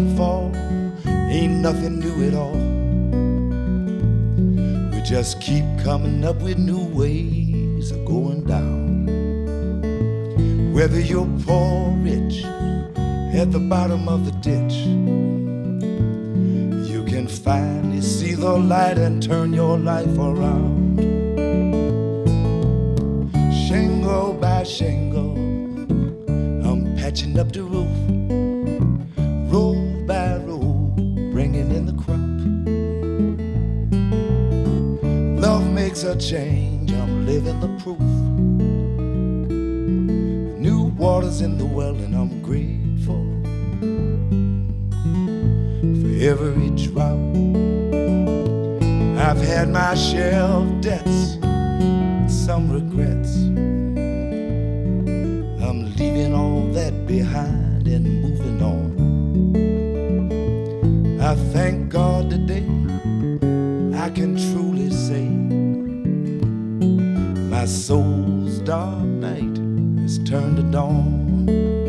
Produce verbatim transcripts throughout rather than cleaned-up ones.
and fall ain't nothing new at all. We just keep coming up with new ways of going down. Whether you're poor or rich, at the bottom of the ditch, you can finally see the light and turn your life around. Shingle by shingle, I'm patching up the roof. Row by row, bringing in the crop. Love makes a change, I'm living the proof. New water's in the well and I'm grateful for every drop. I've had my share of debts, some regrets. I'm leaving all that behind and moving on. I thank God today I can truly say my soul's dark night has turned to dawn.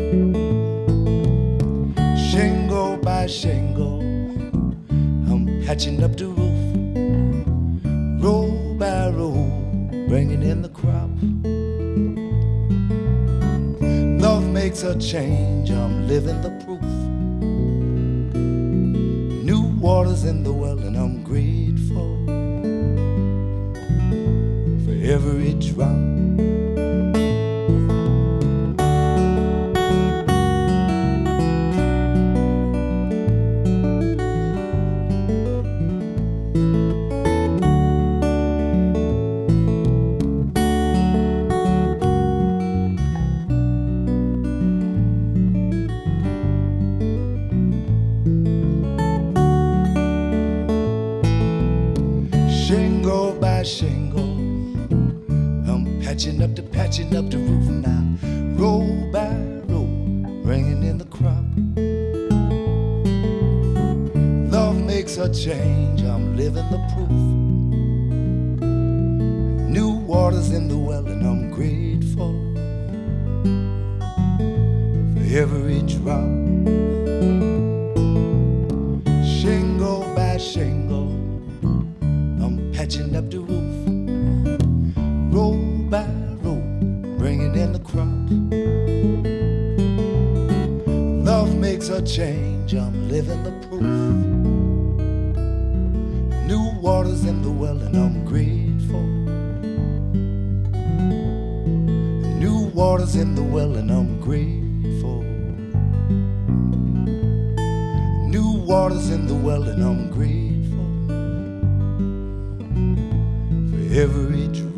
Shingle by shingle, I'm patching up the roof. Row by row, bringing in the crop. Love makes a change, I'm living the proof. New water's in the well and I'm grateful for every drop. Shingle by shingle, I'm patching up the patching up the roof now. Row by row, bringing in the crop. Love makes a change, I'm living the proof. New water's in the well and I'm grateful for every drop. Shingle by shingle, patching up the roof. Row by row, bringing in the crop. Love makes a change, I'm living the proof. New water's in the well and I'm grateful. New water's in the well and I'm grateful. New water's in the well and I'm grateful. Every dream